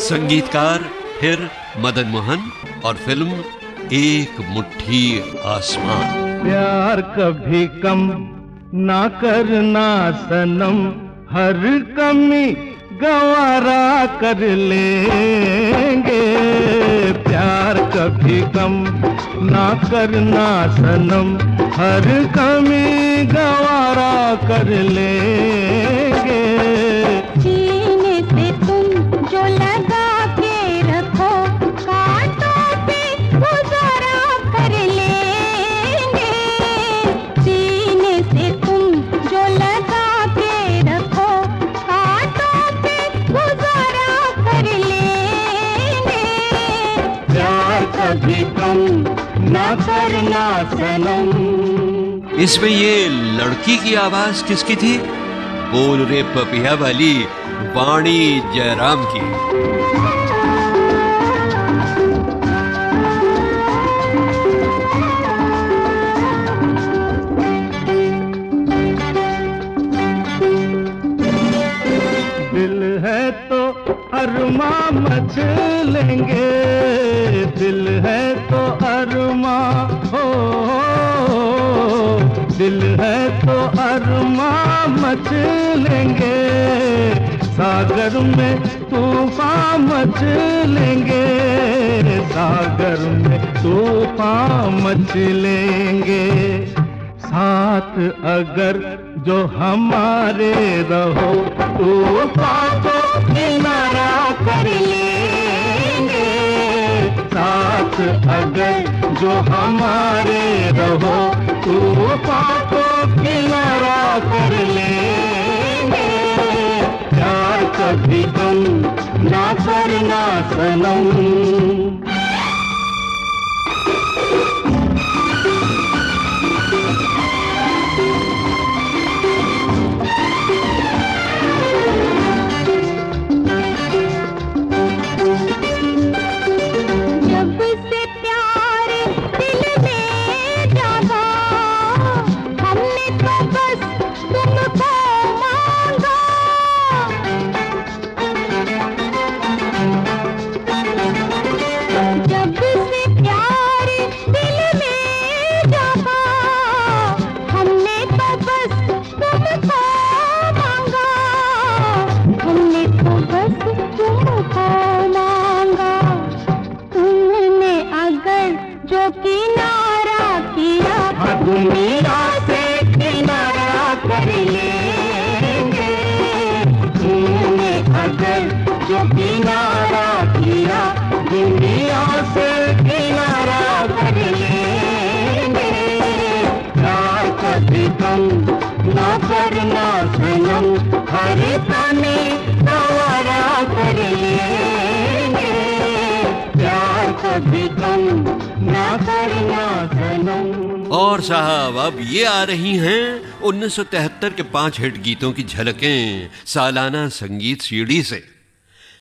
संगीतकार फिर मदन मोहन और फिल्म एक मुट्ठी आसमान। प्यार कभी कम ना करना सनम, हर कमी गवारा कर लेंगे। प्यार कभी कम ना करना सनम, हर कमी गवारा कर लेंगे। सीने से तुम जो लगा के रखो, कांटों पे गुजारा कर लेंगे। सीने से तुम जो लगा के रखो, कांटों पे गुजारा कर लेंगे। प्यार कभी कम ना करना सनम। इसमें ये लड़की की आवाज किसकी थी? बोल रे पपिया वाली वाणी जयराम की। दिल है तो अरमा मच लेंगे, दिल है तो अरमा हो, दिल है तो अरमा मच लेंगे। सागर में तूफान मच लेंगे, सागर में तूफान मच लेंगे। साथ अगर जो हमारे रहो, तूफान को किनारा कर लेंगे। साथ अगर जो हमारे रहो, तूफान को किनारा कर लेंगे। प्यार कभी तुम ना करना सनम। दुनिया से किनारा कर लेंगे। तुमने अगर जो किनारा किया, दुनिया से किनारा कर लेंगे। प्यार कभी कम ना करना सनम, हर पानी गवारा कर लेंगे। प्यार कभी कम ना करना सनम। और साहब अब ये आ रही हैं 1973 के 5 हिट गीतों की झलकें सालाना संगीत सीडी से।